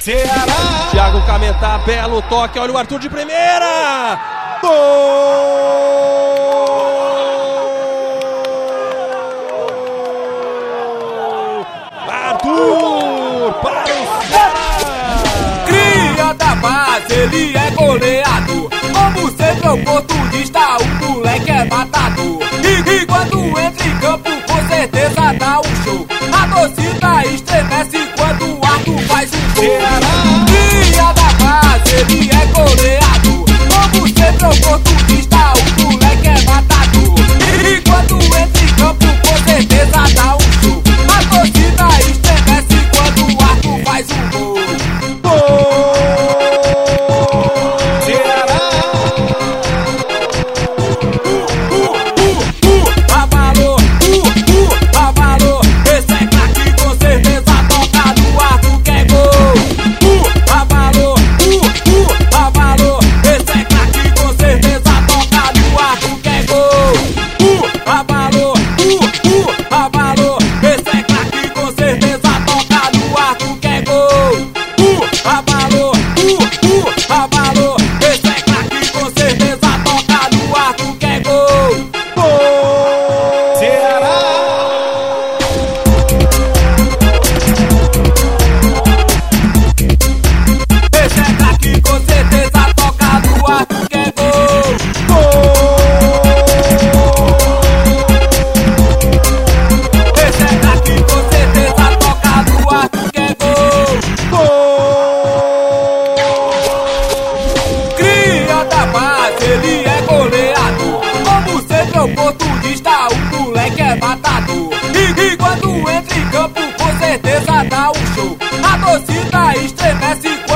Ceará. Thiago Cametá, belo toque, olha o Arthur de primeira. Gol! Arthur para o Ceará. Cria da base, ele é goleado. Como sempre oportunista, o moleque é matador. E quando entra em campo, com certeza dá um show. A torcida estremece quando o Arthur faz um gol. Cria da base, ele é goleado. Como sempre oportunista, o moleque é matador. E quando entra em campo, com certeza dá um show. A torcida estremece quando o Arthur faz um gol. Abalou, esse é craque, com certeza toca no Arthur que é gol. Abalou, esse é craque, com certeza toca no Arthur que é gol. Abalou, esse é craque, com certeza toca no Arthur que é gol. Abalou, esse é craque, com certeza toca no Arthur que é gol. Esse é craque, com certeza toca no Arthur que é gol. Esse é craque, com certeza toca no Arthur que é gol. Cria da base, ele é goleado. Como sempre oportunista, o moleque é matador. E quando entra em campo, com certeza dá um show. A torcida estremece